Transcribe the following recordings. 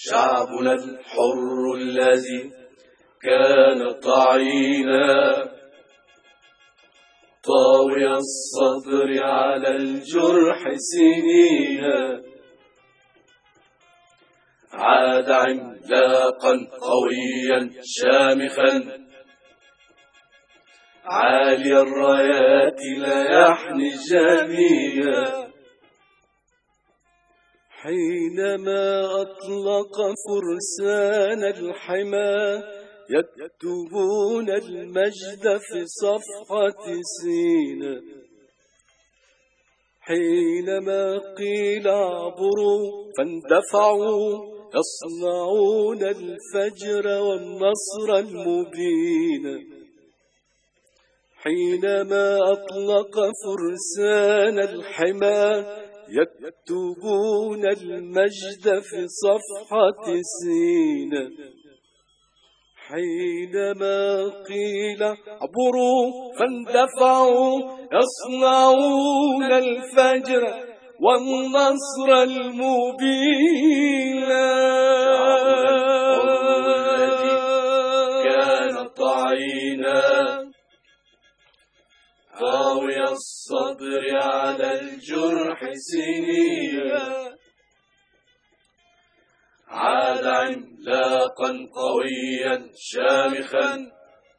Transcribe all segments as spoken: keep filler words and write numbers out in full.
شعبنا الحر الذي كان طعينا طاوي الصدر على الجرح سنينا، عاد عملاقا قويا شامخا عالي الرايات لا يحني الجميع، حينما أطلق فرسان الحمى يكتبون المجد في صفحة سينا، حينما قيل عبروا فاندفعوا يصنعون الفجر والنصر المبين، حينما أطلق فرسان الحمى يكتبون المجد في صفحة سينا، حينما قيل عبروا فاندفعوا يصنعون الفجر والنصر المبين، الذي كان طعينا طاوي الصدر على الجرح سنينا، عاد عملاقا قويا شامخا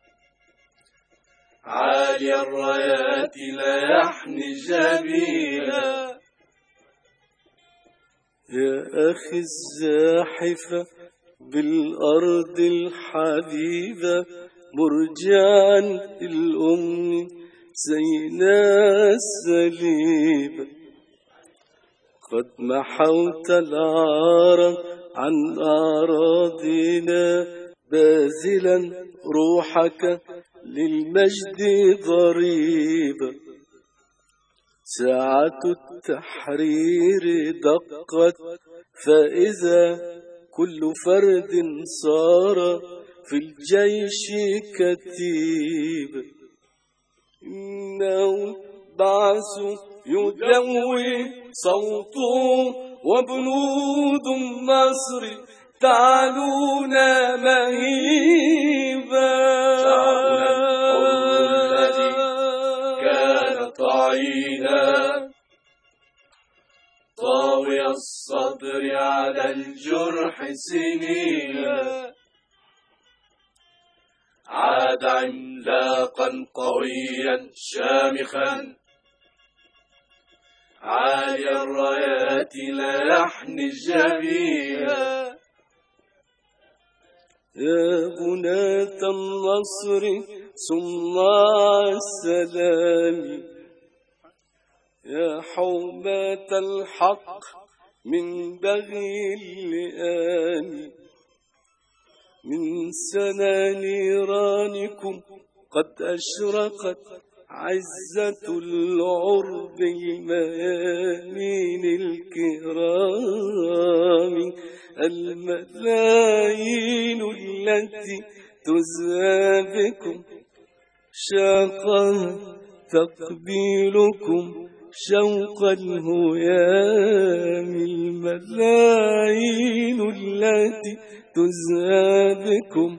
عالي الرايات لا يحني جميلا. يا أخي الزاحفة بالأرض الحبيبة مرجعا الأم سيناء السليبة، قد محوت العار عن أعراضنا باذلا روحك للمجد ضريبة، ساعة التحرير دقت فإذا كل فرد صار في الجيش كتيبة، إنه بعث يدوي صوته وبنود النصر تعلون مهيبا، شعبنا الذي كان طعينا طاوي الصدر على الجرح سنينا، عاد عملاقا قويا شامخا عالي الرايات لا يحني الجميع. يا بناة النصر صناع السلام، يا حوماة الحق من بغي اللئام، من سنا نيرانكم قد أشرقت عزة العرب الميامين الكرام، الملايين التي تزهى بكم شاقا تقبيلكم شوق الهيام، الملايين التي تزهى بكم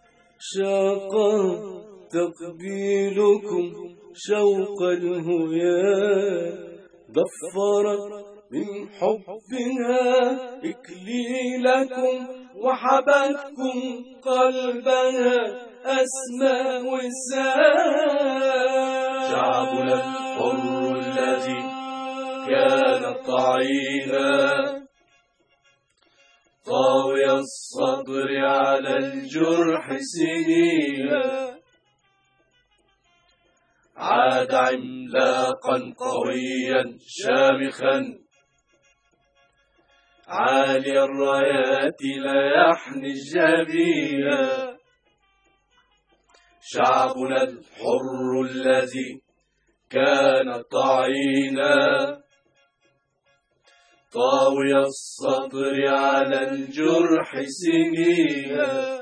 شاقا تقبيلكم شوق الهيام، ضفرت من حبها إكليلكم وحبتكم قلبها أسمى وسام، شعبنا الحر الذي كان طعينا طاوي الصدر على الجرح سنينا، عاد عملاقا قويا شامخا عالي الرايات لا يحني الجميع، شعبنا الحر الذي كان طعينا طاوي الصدر على الجرح سنينا،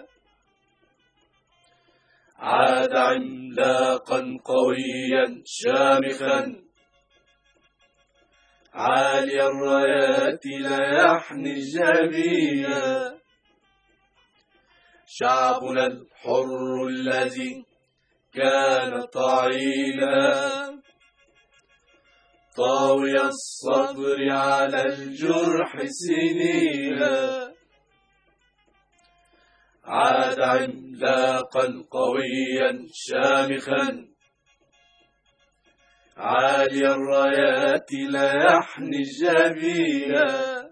عاد عملاقا قويا شامخا عالي الرايات لا يحني الجبية. شعبنا الحر الذي كان طعينا طاوي الصبر على الجرح سنينا، عاد عملاقا قويا شامخا عالي الرايات لا يحني الجبية.